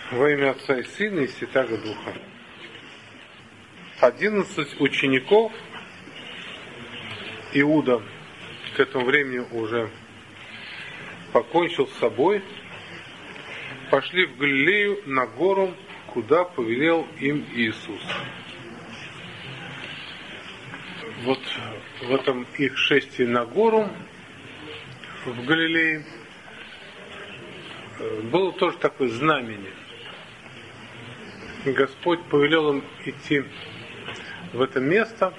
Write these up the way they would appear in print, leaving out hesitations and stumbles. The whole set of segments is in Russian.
Во имя Отца и Сына и Святаго Духа. 11 учеников, Иуда к этому времени уже покончил с собой, пошли в Галилею на гору, куда повелел им Иисус. Вот в этом их шествии на гору в Галилее было тоже такое знамение. Господь повелел им идти в это место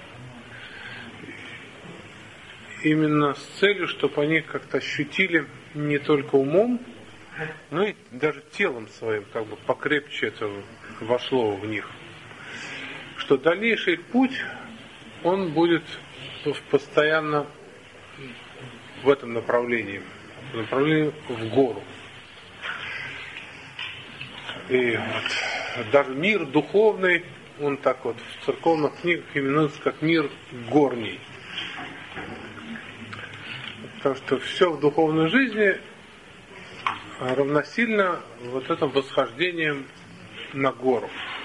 именно с целью, чтобы они как-то ощутили не только умом, но и даже телом своим, как бы покрепче это вошло в них. Что дальнейший путь, он будет постоянно в этом направлении в гору. И вот даже мир духовный, он так вот в церковных книгах именуется как мир горний. Потому что все в духовной жизни равносильно вот этому восхождением на гору.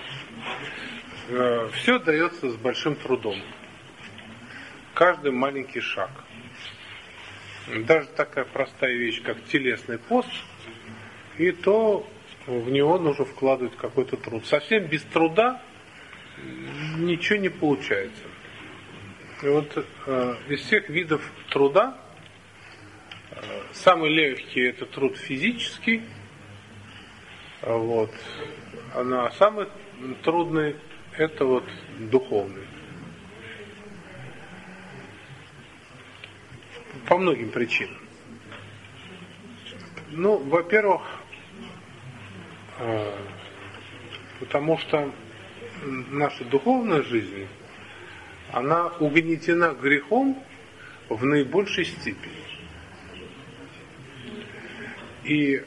Все дается с большим трудом. Каждый маленький шаг. Даже такая простая вещь, как телесный пост, и то в него нужно вкладывать какой-то труд. Совсем без труда ничего не получается. И вот из всех видов труда самый легкий это труд физический, вот, а самый трудный это вот духовный. По многим причинам. Ну, во-первых, потому что наша духовная жизнь, она угнетена грехом в наибольшей степени. И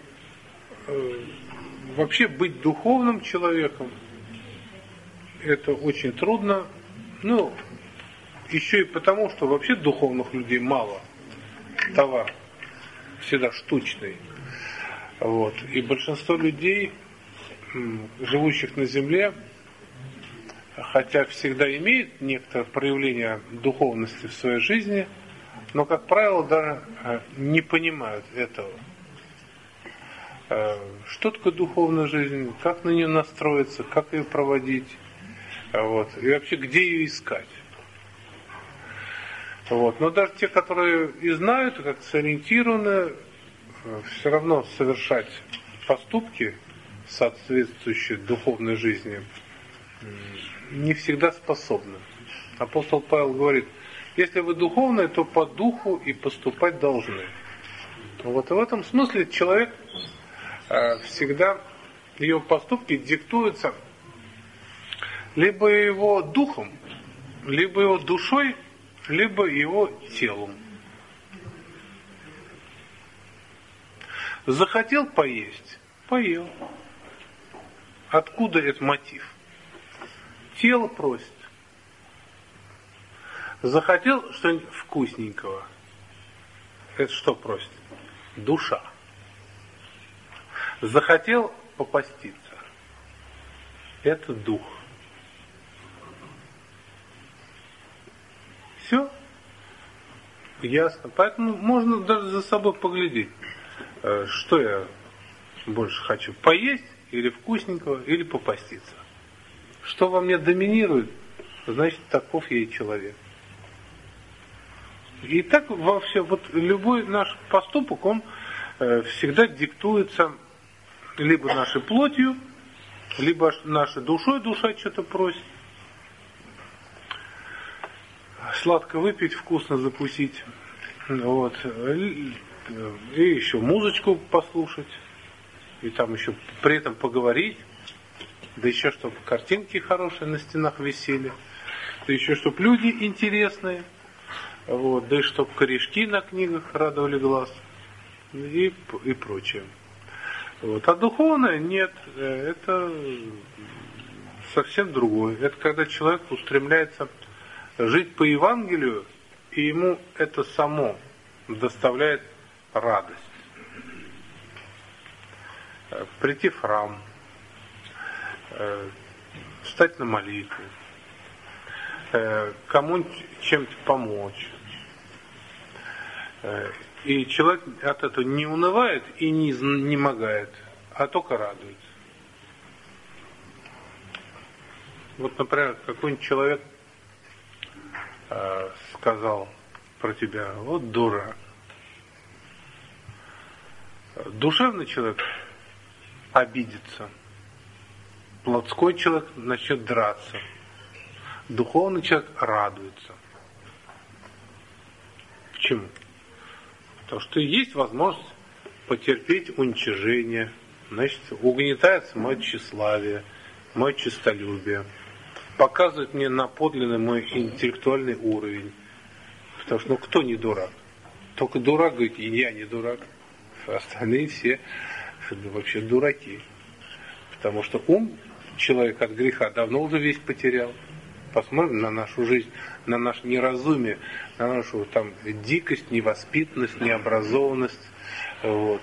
вообще быть духовным человеком это очень трудно. Ну, еще и потому, что вообще духовных людей мало. Товар всегда штучный. Вот. И большинство людей, живущих на земле, хотя всегда имеют некоторое проявление духовности в своей жизни, но, как правило, даже не понимают этого. Что такое духовная жизнь, как на нее настроиться, как ее проводить, вот. И вообще, где ее искать. Вот. Но даже те, которые и знают, и как-то сориентированы, все равно совершать поступки, соответствующие духовной жизни, не всегда способны. Апостол Павел говорит, если вы духовные, то по духу и поступать должны. Вот. И в этом смысле человек всегда, его поступки диктуются либо его духом, либо его душой, либо его телом. Захотел поесть, поел. Откуда этот мотив? Тело просит. Захотел что-нибудь вкусненького. Это что просит? Душа. Захотел попаститься. Это дух. Все ясно. Поэтому можно даже за собой поглядеть, что я больше хочу. Поесть или вкусненького, или попаститься. Что во мне доминирует, значит, таков я и человек. И так во все, вот любой наш поступок, он всегда диктуется либо нашей плотью, либо нашей душой, душа что-то просит. Сладко выпить, вкусно закусить. Вот. И еще музычку послушать. И там еще при этом поговорить. Да еще, чтобы картинки хорошие на стенах висели. Да еще, чтобы люди интересные. Вот. Да и чтобы корешки на книгах радовали глаз. И прочее. Вот. А духовное нет. Это совсем другое. Это когда человек устремляется жить по Евангелию, и ему это само доставляет радость. Прийти в храм, встать на молитву, кому-нибудь чем-то помочь. И человек от этого не унывает и не изнемогает, а только радуется. Вот, например, какой-нибудь человек сказал про тебя: вот дурак. Душевный человек обидится, плотской человек начнет драться, духовный человек радуется. Почему? Потому что есть возможность потерпеть уничижение, значит, угнетается мое тщеславие, мое честолюбие, показывает мне на подлинный мой интеллектуальный уровень. Потому что, кто не дурак? Только дурак говорит: и я не дурак. Остальные все вообще дураки. Потому что ум человек от греха давно уже весь потерял. Посмотрим на нашу жизнь, на наше неразумие, на нашу там дикость, невоспитанность, необразованность. Вот.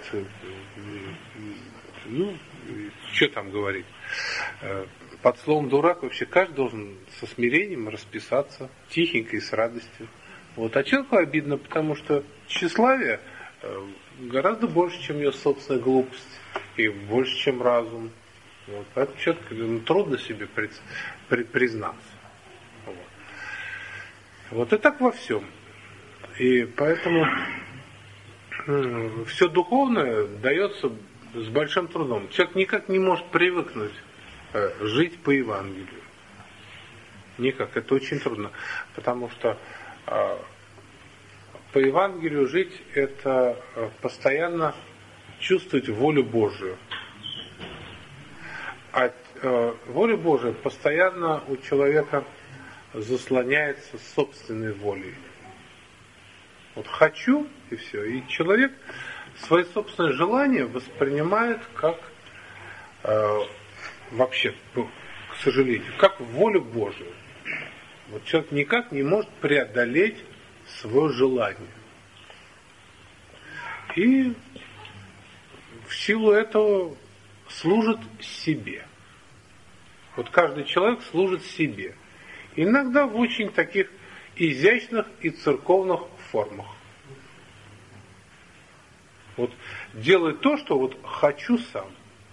Ну, что там говорить? Под словом дурак вообще каждый должен со смирением расписаться, тихенько и с радостью. Вот. А человеку обидно, потому что тщеславие гораздо больше, чем ее собственная глупость, и больше, чем разум. Вот. Поэтому человеку трудно себе признаться. Вот и так во всем. И поэтому все духовное дается с большим трудом. Человек никак не может привыкнуть жить по Евангелию. Никак. Это очень трудно. Потому что по Евангелию жить — это постоянно чувствовать волю Божию. А воля Божия постоянно у человека заслоняется собственной волей. Вот хочу, и все. И человек свои собственные желания воспринимает как вообще, к сожалению, как волю Божию. Вот человек никак не может преодолеть свое желание. И в силу этого служит себе. Вот каждый человек служит себе. Иногда в очень таких изящных и церковных формах. Вот делает то, что вот хочу сам.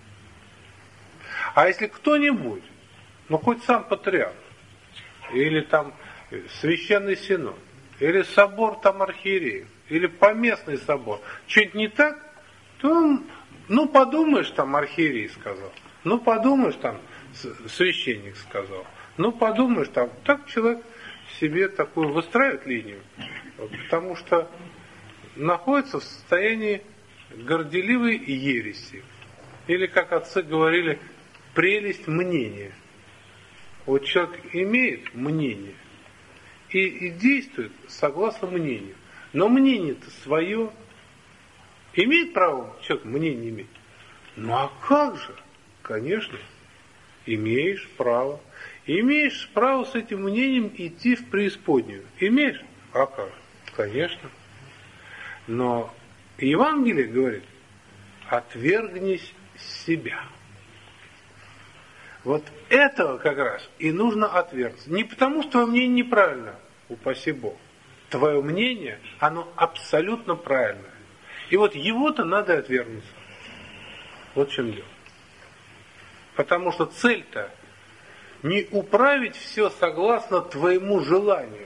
А если кто-нибудь, ну хоть сам патриарх, или там священный синод, или собор там архиереев, или поместный собор, что-нибудь не так, то, ну подумаешь, там архиерей сказал, ну подумаешь, там священник сказал, ну подумаешь, там так человек себе такую выстраивает линию, потому что находится в состоянии горделивой ереси. Или, как отцы говорили, прелесть мнения. Вот человек имеет мнение и действует согласно мнению. Но мнение-то свое. Имеет право человек мнение иметь? Ну а как же? Конечно, имеешь право. Имеешь право с этим мнением идти в преисподнюю. Имеешь? А как? Конечно. Но Евангелие говорит: отвергнись себя. Вот этого как раз и нужно отвергнуть. Не потому, что твое мнение неправильно, упаси Бог. Твое мнение, оно абсолютно правильное. И вот его-то надо отвергнуть. Вот в чем дело. Потому что цель-то не управить все согласно твоему желанию,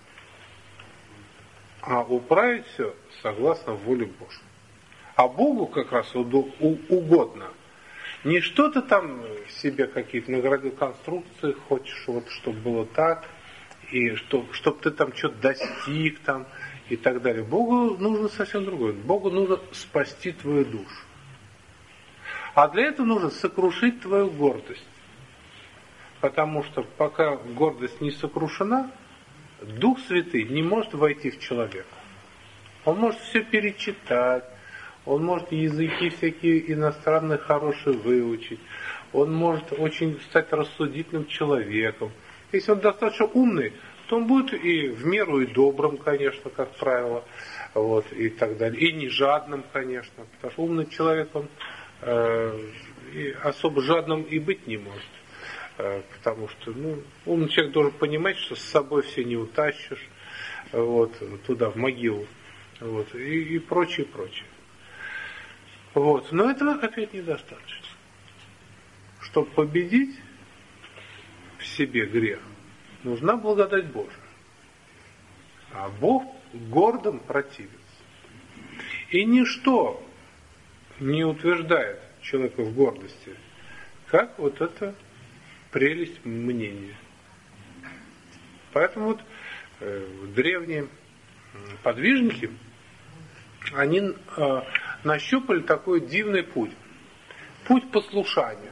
а управить все согласно воле Божьей. А Богу как раз угодно. Не что-то там себе какие-то наградил конструкции, хочешь, вот, чтобы было так, и чтобы ты там что-то достиг там, и так далее. Богу нужно совсем другое. Богу нужно спасти твою душу. А для этого нужно сокрушить твою гордость. Потому что пока гордость не сокрушена, Дух Святый не может войти в человека. Он может все перечитать, он может языки всякие иностранные хорошие выучить, он может очень стать рассудительным человеком. Если он достаточно умный, то он будет и в меру и добрым, конечно, как правило, вот, и так далее. И не жадным, конечно, потому что умный человек, он и особо жадным и быть не может. Потому что умный человек должен понимать, что с собой все не утащишь, вот, туда, в могилу, вот, и прочее, прочее. Вот. Но этого опять недостаточно. Чтобы победить в себе грех, нужна благодать Божия. А Бог гордым противится. И ничто не утверждает человека в гордости, как вот эта прелесть мнения. Поэтому вот древние подвижники, они нащупали такой дивный путь. Путь послушания.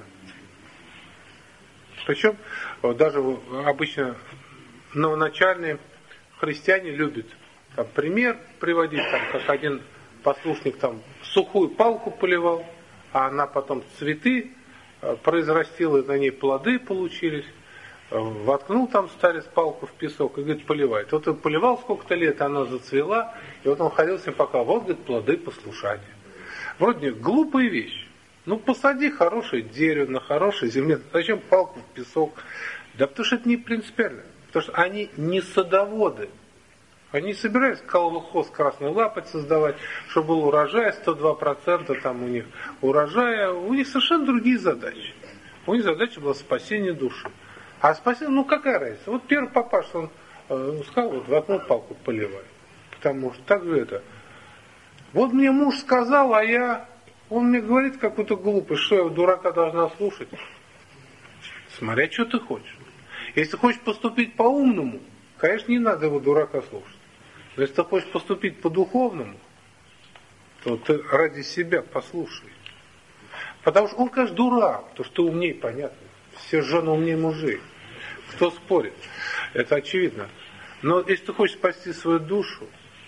Причем даже обычно новоначальные христиане любят там, пример приводить, там, как один послушник там, сухую палку поливал, а она потом цветы произрастила, и на ней плоды получились. Воткнул там старец палку в песок и, говорит, поливает. Вот он поливал сколько-то лет, она зацвела, и вот он ходил с ним пока, вот, говорит, плоды послушания. Вроде глупая вещь. Посади хорошее дерево на хорошей земле, зачем палку в песок? Да потому что это не принципиально. Потому что они не садоводы. Они не собирались колхоз красной лапоть создавать, чтобы был урожай, 102% там у них урожая. У них совершенно другие задачи. У них задача была спасение души. А спасение, какая разница? Вот первый папаша, он сказал, вот воткнул палку, поливай. Потому что так же это. Вот мне муж сказал, он мне говорит какую-то глупость, что я дурака должна слушать. Смотря, что ты хочешь. Если хочешь поступить по-умному, конечно, не надо его дурака слушать. Но если ты хочешь поступить по-духовному, то ты ради себя послушай. Потому что он, конечно, дурак, потому что ты умней, понятно. Все жены умнее мужей. Кто спорит? Это очевидно. Но если ты хочешь спасти свою душу,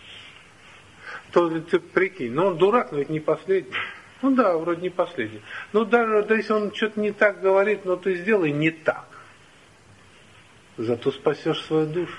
то ты прикинь, он дурак, но ведь не последний. Да, вроде не последний. Даже если он что-то не так говорит, но ты сделай не так. Зато спасешь свою душу.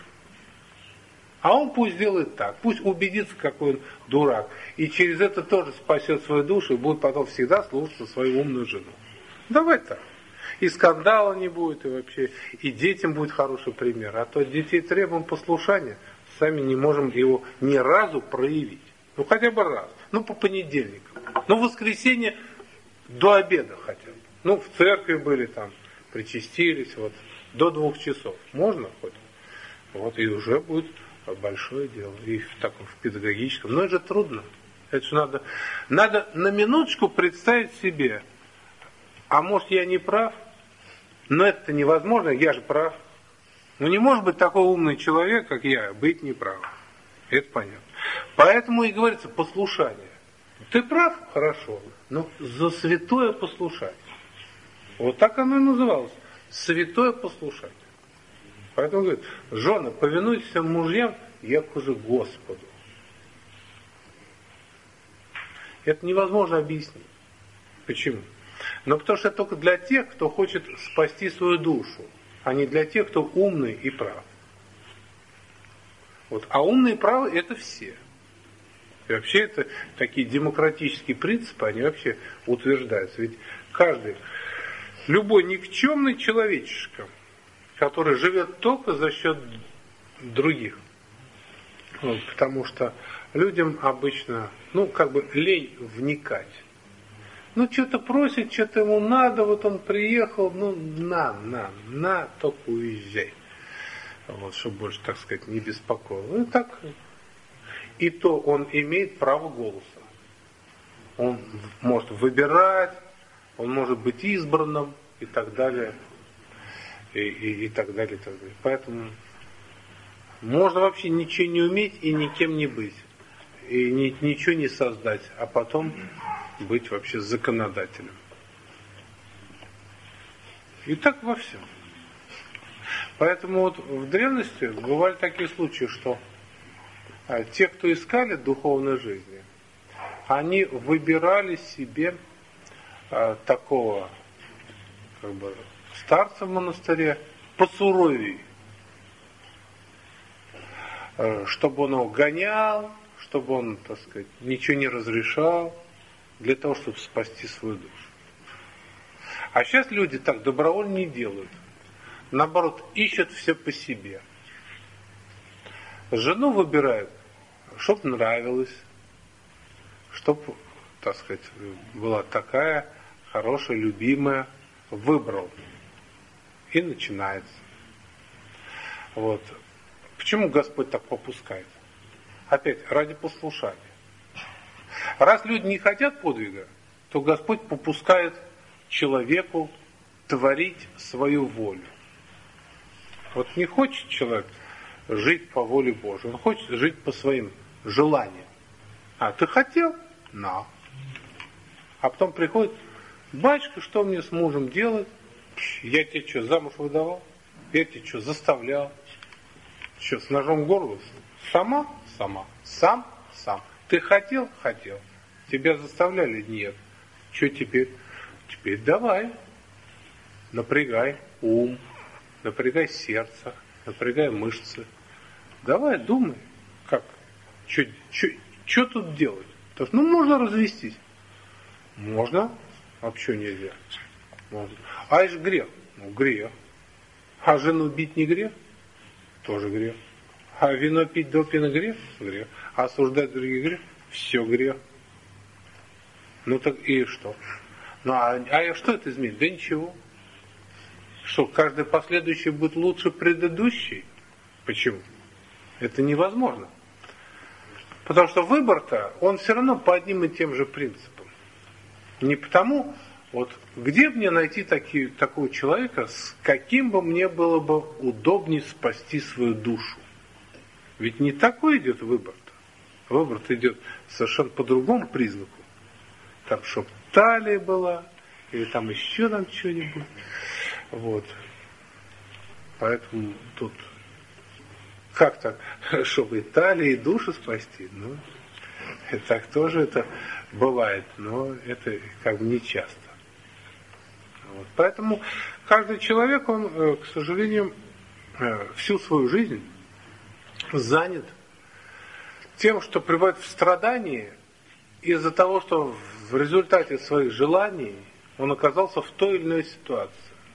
А он пусть делает так, пусть убедится, какой он дурак. И через это тоже спасет свою душу и будет потом всегда слушаться свою умную жену. Давай так. И скандала не будет, и вообще, и детям будет хороший пример. А то детей требуем послушания, сами не можем его ни разу проявить. Хотя бы раз. По понедельникам. В воскресенье до обеда хотя бы. В церкви были там, причастились, до 2 часов. Можно хоть? И уже будет большое дело. И в таком, в педагогическом. Но это же трудно. Это же надо на минуточку представить себе, а может я не прав? Но это невозможно, я же прав. Не может быть такой умный человек, как я, быть неправ. Это понятно. Поэтому и говорится послушание. Ты прав? Хорошо. Но за святое послушание. Вот так оно и называлось. Святое послушание. Поэтому говорит, жены, повинуйтесь мужьям, яко же Господу. Это невозможно объяснить. Почему? Потому что это только для тех, кто хочет спасти свою душу, а не для тех, кто умный и прав. А умные и правы это все. И вообще это такие демократические принципы, они вообще утверждаются. Ведь любой никчемный человечишка, который живет только за счет других. Потому что людям обычно, лень вникать. Что-то просит, что-то ему надо, он приехал, на, только уезжай. Чтобы больше, так сказать, не беспокоил. И то он имеет право голоса. Он может выбирать, он может быть избранным и так далее. И так далее, и так далее. Поэтому можно вообще ничего не уметь и никем не быть. И ничего не создать, а потом быть вообще законодателем. И так во всем. Поэтому в древности бывали такие случаи, что те, кто искали духовной жизни, они выбирали себе такого старца в монастыре посуровее, чтобы он его гонял, чтобы он, так сказать, ничего не разрешал, для того, чтобы спасти свою душу. А сейчас люди так добровольно не делают. Наоборот, ищут все по себе. Жену выбирают, чтоб нравилось, чтоб, так сказать, была такая хорошая, любимая. Выбрал. И начинается. Вот. Почему Господь так попускает? Опять, ради послушания. Раз люди не хотят подвига, то Господь попускает человеку творить свою волю. Вот не хочет человек жить по воле Божьей, он хочет жить по своим желаниям. А ты хотел? На. А потом приходит: батюшка, что мне с мужем делать? Я тебе что, замуж выдавал? Я тебе что, заставлял? Что, с ножом в горло? Сама? Сама. Сам? Сам. Ты хотел? Хотел. Тебя заставляли? Нет. Что теперь? Теперь давай. Напрягай ум, напрягай сердце, напрягай мышцы. Давай, думай, как, что тут делать? Потому что, можно развестись. Можно, а почему нельзя? Можно. А это же грех. Грех. А жену бить не грех? Тоже грех. А вино пить до пьяна грех? Грех. А осуждать других грех? Все грех. Ну так и что? Ну а что это изменит? Да ничего. Что, каждый последующий будет лучше предыдущей? Почему? Это невозможно. Потому что выбор-то, он все равно по одним и тем же принципам. Не потому, вот где мне найти такого человека, с каким бы мне было бы удобнее спасти свою душу? Ведь не такой идет выбор-то. Выбор-то идет совершенно по другому признаку. Там, чтоб талия была, или там еще там что-нибудь. Вот. Поэтому тут как так, чтобы и талию, и душу спасти? Ну, так тоже это бывает, но это как бы не часто. Вот. Поэтому каждый человек, он, к сожалению, всю свою жизнь занят тем, что пребывает в страдании из-за того, что в результате своих желаний он оказался в той или иной ситуации.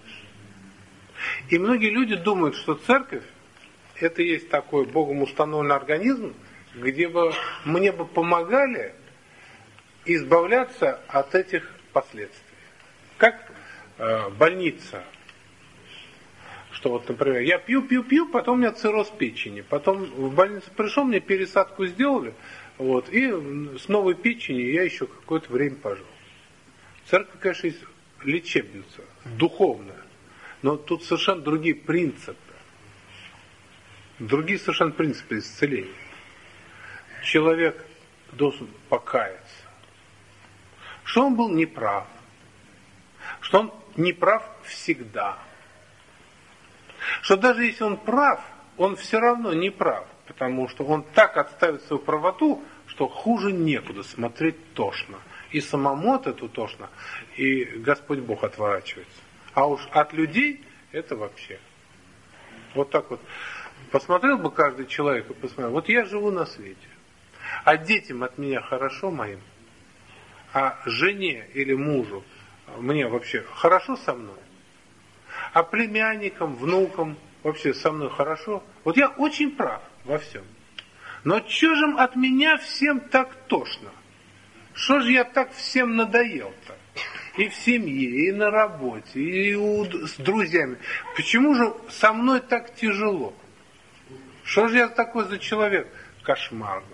И многие люди думают, что церковь — это есть такой Богом установленный организм, где бы мне бы помогали избавляться от этих последствий. Как больница. Что вот, например, я пью, потом у меня цирроз печени. Потом в больницу пришел, мне пересадку сделали, вот, и с новой печенью я еще какое-то время пожил. Церковь, конечно, есть лечебница, духовная. Но тут совершенно другие принципы. Другие совершенно принципы исцеления. Человек должен покаяться. Что он был неправ. Что он неправ всегда. Что даже если он прав, он все равно не прав. Потому что он так отставит свою правоту, что хуже некуда, смотреть тошно. И самому от этого тошно, и Господь Бог отворачивается. А уж от людей это вообще. Вот так вот. Посмотрел бы каждый человек и посмотрел. Вот я живу на свете. А детям от меня хорошо моим? А жене или мужу мне вообще хорошо со мной? А племянникам, внукам вообще со мной хорошо? Вот я очень прав во всем. Но что же от меня всем так тошно? Что же я так всем надоел-то? И в семье, и на работе, и с друзьями. Почему же со мной так тяжело? Что же я такой за человек кошмарный?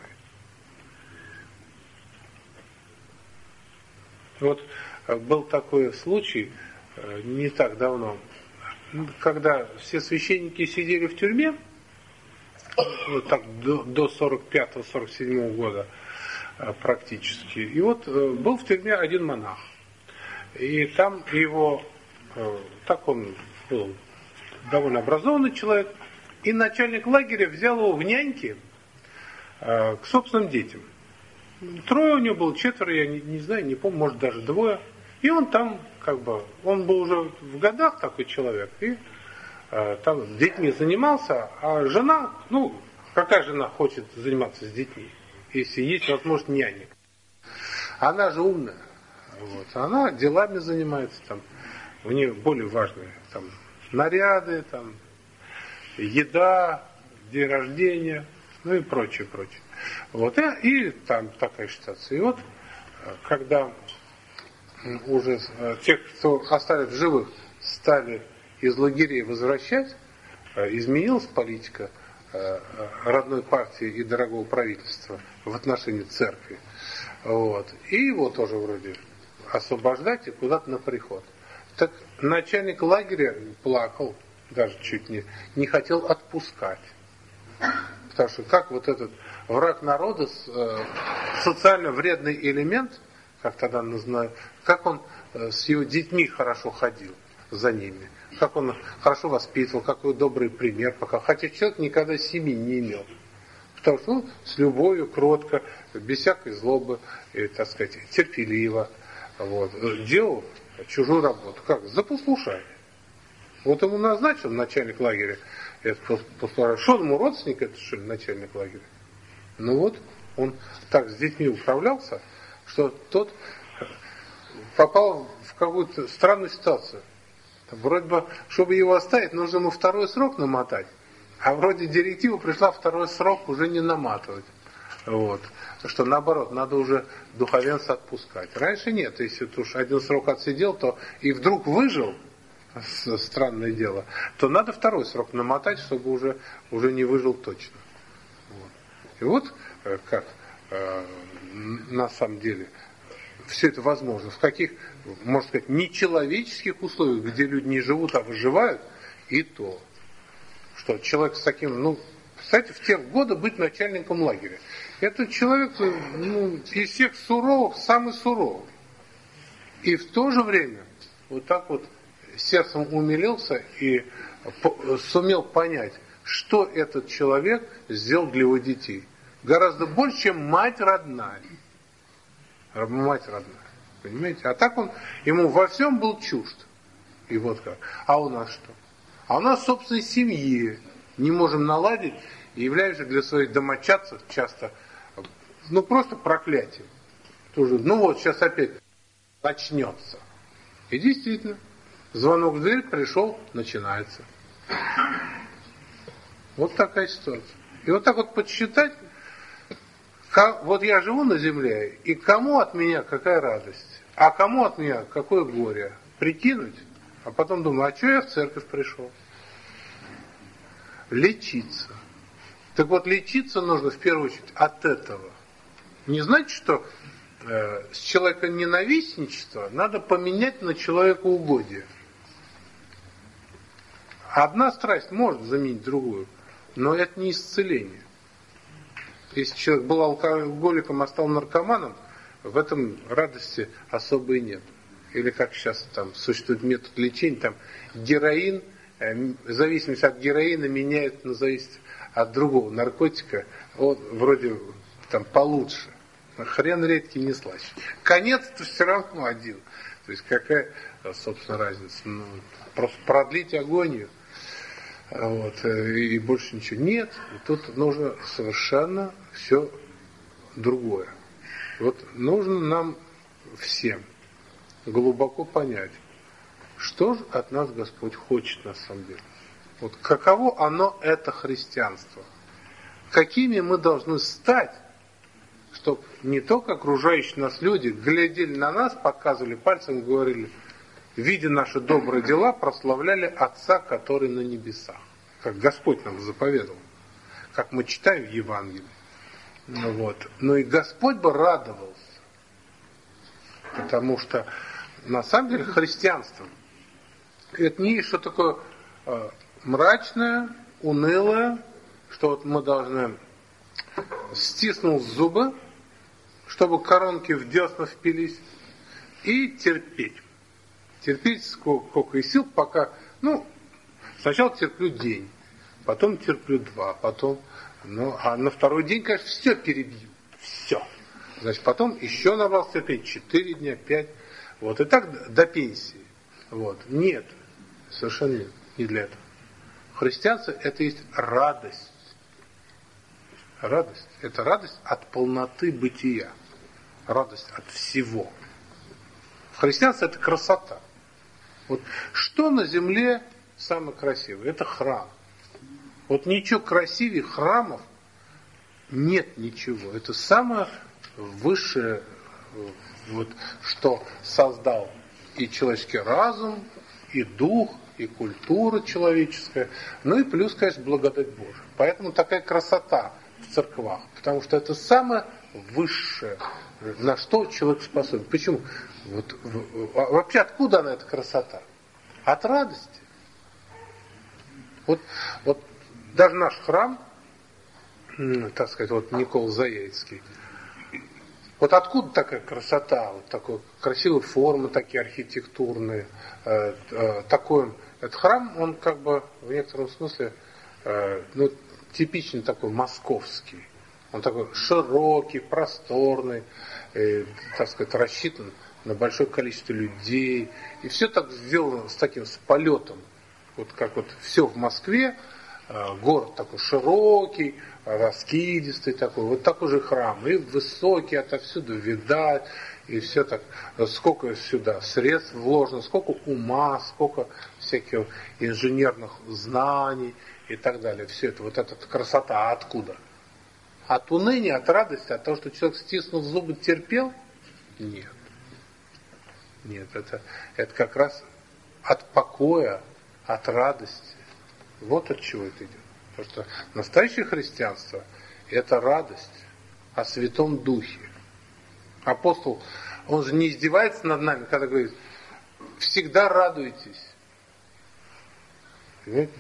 Вот был такой случай не так давно, когда все священники сидели в тюрьме, вот так до 45-47 года практически. И вот был в тюрьме один монах. И там его, так он был довольно образованный человек, и начальник лагеря взял его в няньки к собственным детям. Трое у него было, четверо, я не знаю, не помню, может даже двое. И он там, как бы, он был уже в годах такой человек, и там с детьми занимался, а жена, ну, какая жена хочет заниматься с детьми, если есть возможность нянек? Она же умная. Вот. Она делами занимается там. у них более важные там наряды, там еда, день рождения, ну и прочее, прочее. Вот, и там такая ситуация. И вот, когда уже тех, кто остались в живых, стали из лагерей возвращать, изменилась политика родной партии и дорогого правительства в отношении церкви. Вот. И его тоже вроде освобождать и куда-то на приход. Так начальник лагеря плакал, даже чуть не хотел отпускать. Потому что как вот этот враг народа, социально вредный элемент, как тогда называют, как он с его детьми хорошо ходил за ними, как он хорошо воспитывал, какой добрый пример показал. Хотя человек никогда семьи не имел. Потому что с любовью, кротко, без всякой злобы, так сказать, терпеливо, вот, делал чужую работу. Как? За послушание. Вот ему назначил начальник лагеря, это послушание. Что ему родственник, это что ли, начальник лагеря? Ну вот, он так с детьми управлялся, что тот попал в какую-то странную ситуацию. Вроде бы, чтобы его оставить, нужно ему второй срок намотать. А вроде директива пришла второй срок уже не наматывать. Вот. Что наоборот, надо уже духовенца отпускать. Раньше нет, если ты уж один срок отсидел, то и вдруг выжил, странное дело, то надо второй срок намотать, чтобы уже не выжил точно. Вот. И вот как на самом деле все это возможно. В каких, можно сказать, нечеловеческих условиях, где люди не живут, а выживают, и то. Что человек с таким, кстати, в те годы быть начальником лагеря. Это человек, из всех суровых, самый суровый. И в то же время вот так вот сердцем умилился и сумел понять, что этот человек сделал для его детей. Гораздо больше, чем мать родная. Мать родная. Понимаете? А так он ему во всем был чужд. И вот как. А у нас что? А у нас, собственно, семьи не можем наладить и являемся для своих домочадцев часто, просто проклятием. Тоже, вот сейчас опять начнется. И действительно, звонок в дверь пришел, начинается. Вот такая ситуация. И вот так вот подсчитать, вот я живу на земле, и кому от меня какая радость, а кому от меня какое горе. Прикинуть, а потом думаю, а что я в церковь пришел? Лечиться. Так вот, лечиться нужно в первую очередь от этого. Не значит, что с человека ненавистничества надо поменять на человекоугодие. Одна страсть может заменить другую, но это не исцеление. Если человек был алкоголиком, а стал наркоманом, в этом радости особой нет. Или как сейчас там существует метод лечения, там героин, в зависимости от героина меняет на зависимость от другого наркотика, вот вроде там получше. Хрен редкий не слаще. Конец-то все равно один. То есть какая, собственно, разница? Просто продлить агонию. Вот, и больше ничего. Нет, тут нужно совершенно все другое. Вот нужно нам всем глубоко понять, что же от нас Господь хочет на самом деле. Вот каково оно, это христианство. Какими мы должны стать, чтобы не только окружающие нас люди глядели на нас, показывали пальцем и говорили, видя наши добрые дела, прославляли Отца, который на небесах. Как Господь нам заповедал. Как мы читаем в Евангелии. Вот. Но и Господь бы радовался. Потому что на самом деле христианство это не есть что такое мрачное, унылое, что вот мы должны стиснуть зубы, чтобы коронки в десна впились, и терпеть. Терпеть сколько и сил, пока, сначала терплю день, потом терплю 2, потом, а на второй день, конечно, все перебью. Все. Значит, потом еще набрался терпеть 4 дня, 5. Вот, и так до пенсии. Вот. Нет. Совершенно нет. Не для этого. Христианство это есть радость. Радость. Это радость от полноты бытия. Радость от всего. Христианство это красота. Вот что на земле самое красивое? Это храм. Вот ничего красивее храмов нет ничего. Это самое высшее, вот, что создал и человеческий разум, и дух, и культура человеческая. Ну и плюс, конечно, благодать Божия. Поэтому такая красота в церквах. Потому что это самое высшее, на что человек способен. Почему? Вот, вообще откуда она, эта красота? От радости. Вот даже наш храм, так сказать, вот Никола Заяицкий, вот откуда такая красота, вот такой красивые формы, такие архитектурные, такой этот храм, он как бы в некотором смысле типичный такой московский. Он такой широкий, просторный, так сказать, рассчитан на большое количество людей. И все так сделано с таким с полетом. Вот как вот все в Москве, город такой широкий, раскидистый такой, вот такой же храм. И высокий, отовсюду видать. И все так, сколько сюда средств вложено, сколько ума, сколько всяких инженерных знаний и так далее. Все это, вот эта красота, а откуда? От уныния, от радости, от того, что человек, стиснув зубы, терпел? Нет. Нет, это как раз от покоя, от радости. Вот от чего это идет. Потому что настоящее христианство – это радость о Святом Духе. Апостол, он же не издевается над нами, когда говорит, всегда радуйтесь. Понимаете?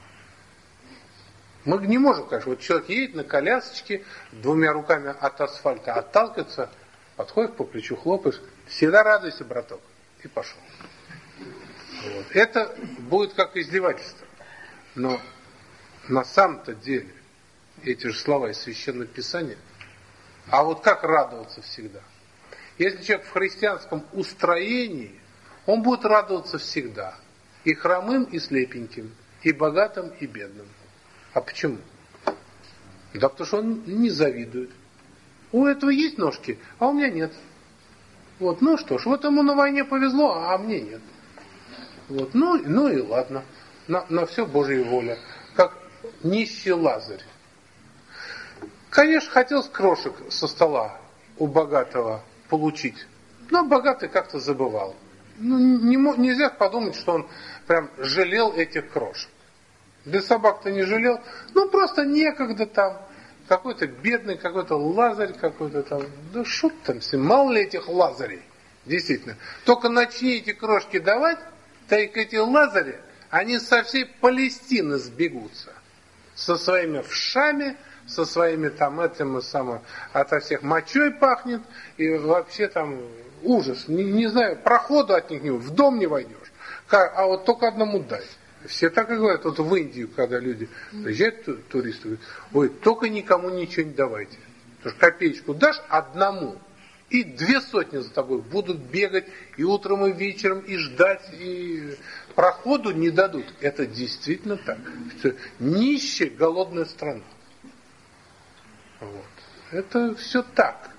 Мы не можем, конечно, вот человек едет на колясочке, двумя руками от асфальта отталкивается, подходит по плечу, хлопаешь, всегда радуйся, браток, и пошел. Вот. Это будет как издевательство. Но на самом-то деле эти же слова из Священного Писания, а вот как радоваться всегда? Если человек в христианском устроении, он будет радоваться всегда. И хромым, и слепеньким, и богатым, и бедным. А почему? Да потому что он не завидует. У этого есть ножки, а у меня нет. Вот, ну что ж, вот ему на войне повезло, а мне нет. Вот, ну и ладно. На все Божья воля. Как нищий Лазарь. Конечно, хотелось крошек со стола у богатого получить. Но богатый как-то забывал. Ну, нельзя подумать, что он прям жалел этих крошек. Да собак-то не жалел. Ну, просто некогда там. Какой-то бедный, какой-то Лазарь, какой-то там. Да шут там с ним. Мало ли этих Лазарей. Действительно. Только начни эти крошки давать, так эти Лазари, они со всей Палестины сбегутся. Со своими вшами, со своими там этим самым, ото всех мочой пахнет. И вообще там ужас. Не знаю, проходу от них не в дом не войдешь. А вот только одному дай. Все так и говорят, вот в Индию, когда люди приезжают, туристы, говорят, ой, только никому ничего не давайте. Потому что копеечку дашь одному, и 200 за тобой будут бегать и утром, и вечером, и ждать, и проходу не дадут. Это действительно так. Нищая, голодная страна. Вот. Это все так.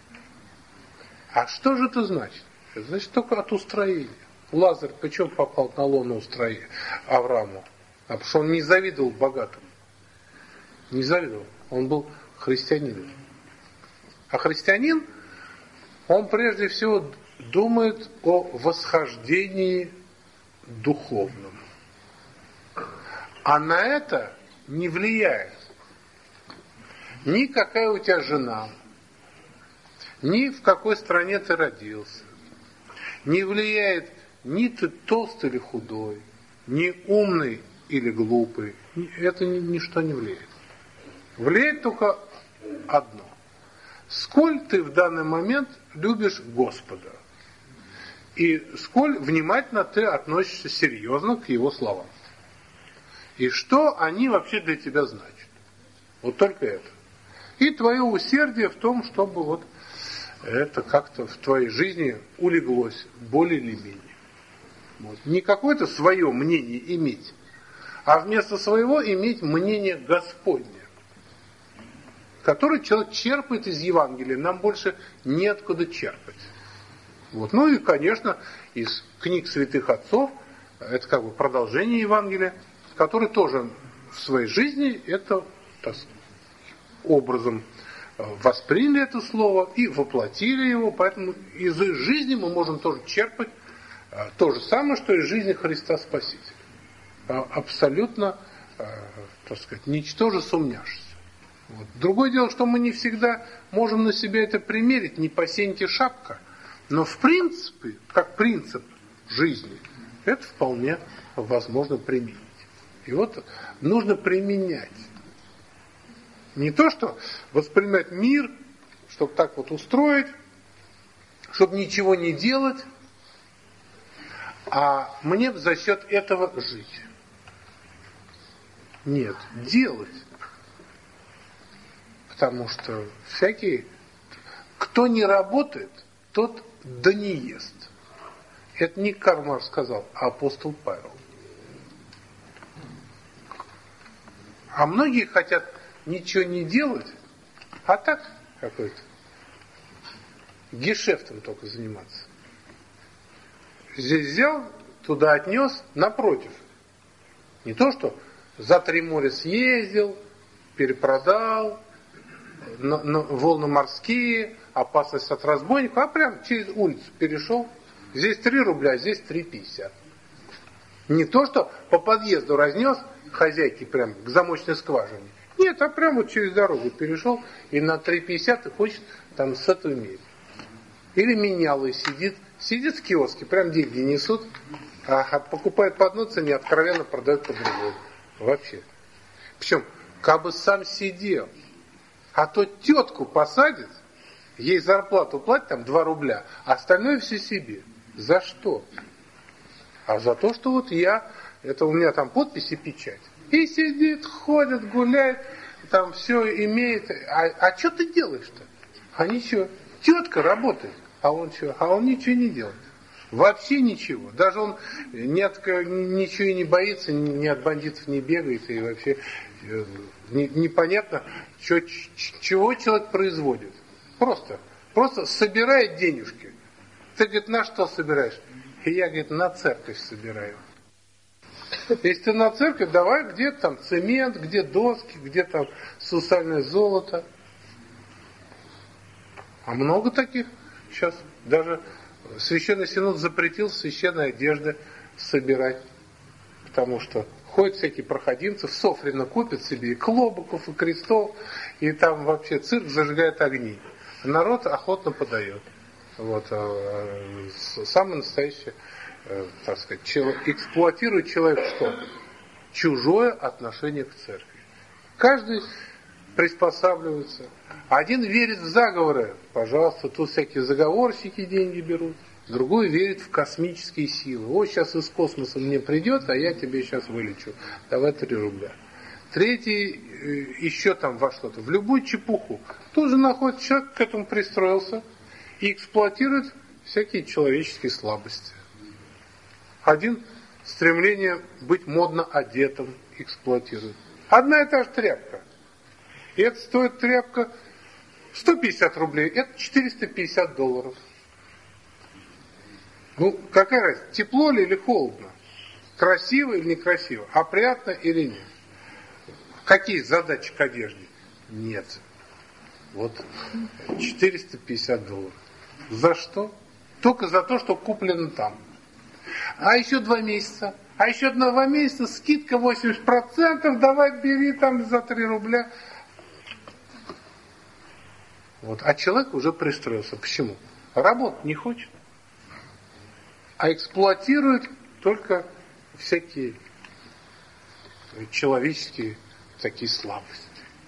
А что же это значит? Это значит только от устроения. Лазарь почему попал на лоно устроения Аврааму? А потому что он не завидовал богатым. Не завидовал. Он был христианином. А христианин, он прежде всего думает о восхождении духовном. А на это не влияет ни какая у тебя жена, ни в какой стране ты родился. Не влияет ни ты толстый или худой, ни умный или глупый. Это ничто не влияет. Влияет только одно. Сколь ты в данный момент любишь Господа. И сколь внимательно ты относишься серьезно к Его словам. И что они вообще для тебя значат. Вот только это. И твое усердие в том, чтобы вот это как-то в твоей жизни улеглось более или менее. Вот. Не какое-то свое мнение иметь, а вместо своего иметь мнение Господне, которое человек черпает из Евангелия. Нам больше неоткуда черпать. Вот. Ну и, конечно, из книг святых отцов, это как бы продолжение Евангелия, которые тоже в своей жизни это так сказать, образом восприняли это слово и воплотили его, поэтому из их жизни мы можем тоже черпать то же самое, что из жизни Христа Спасителя. Абсолютно, так сказать, ничтоже сумняшися. Вот. Другое дело, что мы не всегда можем на себя это примерить, не по сеньке шапка, но в принципе, как принцип жизни, это вполне возможно применить. И вот нужно применять. Не то, что воспринимать мир, чтобы так вот устроить, чтобы ничего не делать, а мне за счет этого жить. Нет, делать. Потому что всякий, кто не работает, тот да не ест. Это не Карл Маркс сказал, а апостол Павел. А многие хотят ничего не делать, а так какой-то гешефтом только заниматься. Здесь взял, туда отнес, напротив. Не то, что за 3 моря съездил, перепродал, на волны морские, опасность от разбойников, а прям через улицу перешел. Здесь 3 рубля, здесь 3,50. Не то, что по подъезду разнес хозяйке прям к замочной скважине. Нет, а прям вот через дорогу перешел и на 3,50 и хочет там с этого иметь. Или менялый сидит в киоске, прям деньги несут, а покупает по одной цене, откровенно продает по другой. Вообще. Причем, как бы сам сидел, а то тетку посадит, ей зарплату платит там 2 рубля, а остальное все себе. За что? А за то, что вот это у меня там подпись и печать. И сидит, ходит, гуляет, там все имеет. А что ты делаешь-то? А ничего. Тетка работает, а он что? А он ничего не делает. Вообще ничего. Даже он ничего не боится, ни от бандитов не бегает, и вообще непонятно, чего человек производит. Просто собирает денежки. Ты, говорит, на что собираешь? И я, говорит, на церковь собираю. Если ты на церковь, давай, где там цемент, где доски, где там сусальное золото. А много таких сейчас. Даже Священный Синод запретил священные одежды собирать. Потому что ходят всякие проходимцы, в Софрино купят себе и клобуков, и крестов, и там вообще цирк зажигает огни. Народ охотно подает. Вот, самое настоящее, так сказать, эксплуатирует человек что? Чужое отношение к церкви. Каждый приспосабливается. Один верит в заговоры, пожалуйста, тут всякие заговорщики деньги берут. Другой верит в космические силы. Вот сейчас из космоса мне придет, а я тебе сейчас вылечу. Давай 3 рубля. Третий еще там во что-то, в любую чепуху. Тут же находит человек, к этому пристроился и эксплуатирует всякие человеческие слабости. Один стремление быть модно одетым эксплуатирует. Одна и та же тряпка. И это стоит тряпка 150 рублей, это $450. Ну, какая разница, тепло ли или холодно? Красиво или некрасиво? А приятно или нет? Какие задачи к одежде? Нет. Вот $450. За что? Только за то, что куплено там. А еще 2 месяца. А еще 2 месяца, скидка 80%, давай бери там за 3 рубля. Вот. А человек уже пристроился. Почему? Работать не хочет. А эксплуатирует только всякие человеческие такие слабости.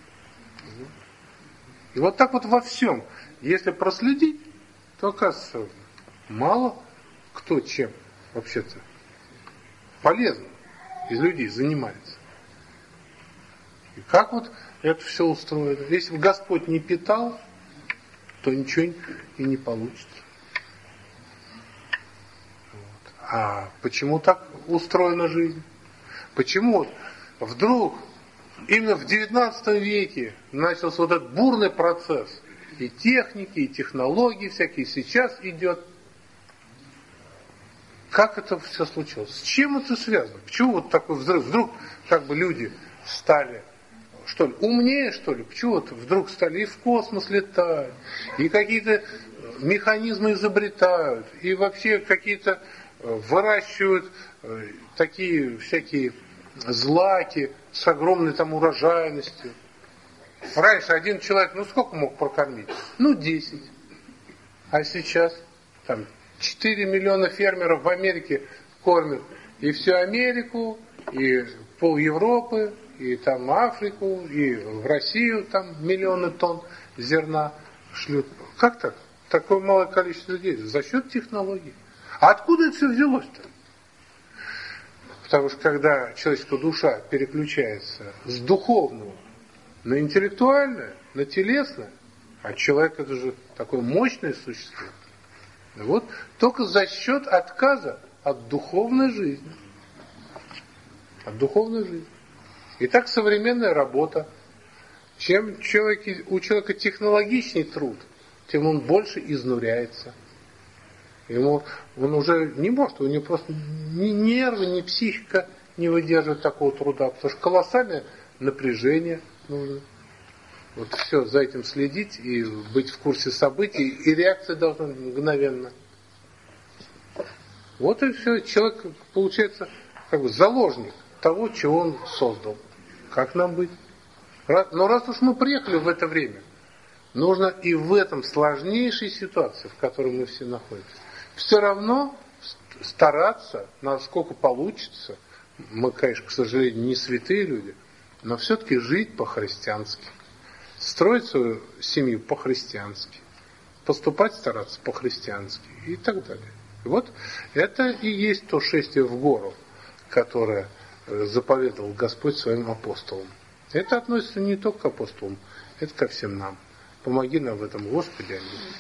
И вот так вот во всем. Если проследить, то оказывается, мало кто чем вообще-то полезно из людей занимается. И как вот это все устроено? Если бы Господь не питал, то ничего и не получится. Вот. А почему так устроена жизнь? Почему вдруг именно в 19 веке начался вот этот бурный процесс и техники, и технологии всякие сейчас идет? как это все случилось? С чем это связано? Почему вот такой взрыв? Вдруг как бы люди стали, что ли, умнее, что ли? Почему вот вдруг стали и в космос летать, и какие-то механизмы изобретают, и вообще какие-то выращивают такие всякие злаки с огромной там урожайностью. Раньше один человек, сколько мог прокормить? 10. А сейчас там 4 миллиона фермеров в Америке кормят и всю Америку, и пол Европы, и там Африку, и в Россию там миллионы тонн зерна шлют. Как так? Такое малое количество людей. За счет технологий. А откуда это все взялось-то? Потому что когда человеческая душа переключается с духовного на интеллектуальное, на телесное, а человек это же такое мощное существо, вот только за счет отказа от духовной жизни. От духовной жизни. Итак, современная работа. Чем у человека технологичней труд, тем он больше изнуряется. Он уже не может, у него просто ни нервы, ни психика не выдерживают такого труда, потому что колоссальное напряжение нужно. Вот все, за этим следить и быть в курсе событий, и реакция должна мгновенно. Вот и все. Человек получается как бы заложник того, чего он создал. Как нам быть? Но раз уж мы приехали в это время, нужно и в этом сложнейшей ситуации, в которой мы все находимся, все равно стараться, насколько получится. Мы, конечно, к сожалению, не святые люди, но все-таки жить по-христиански. Строить свою семью по-христиански. Поступать стараться по-христиански. И так далее. Вот это и есть то шествие в гору, которое заповедовал Господь своим апостолам. Это относится не только к апостолам, это ко всем нам. Помоги нам в этом, Господи, аминь.